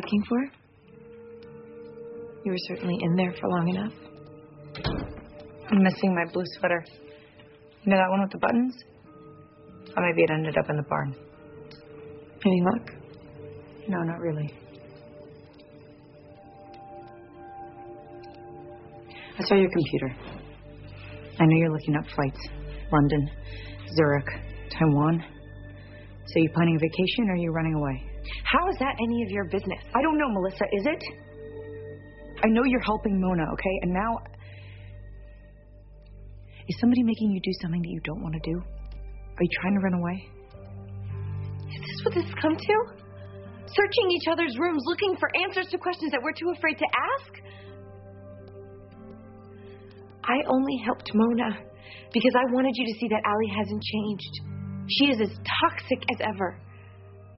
looking for? You were certainly in there for long enough. I'm missing my blue sweater. You know that one with the buttons? Or maybe it ended up in the barn. Any luck? No, not really. I saw your computer. I know you're looking up flights. London, Zurich, Taiwan. So you planning a vacation or are you running away? How is that any of your business? I don't know, Melissa, is it? I know you're helping Mona, okay? And now... Is somebody making you do something that you don't want to do? Are you trying to run away? Is this what this has come to? Searching each other's rooms, looking for answers to questions that we're too afraid to ask? I only helped Mona because I wanted you to see that Allie hasn't changed. She is as toxic as ever.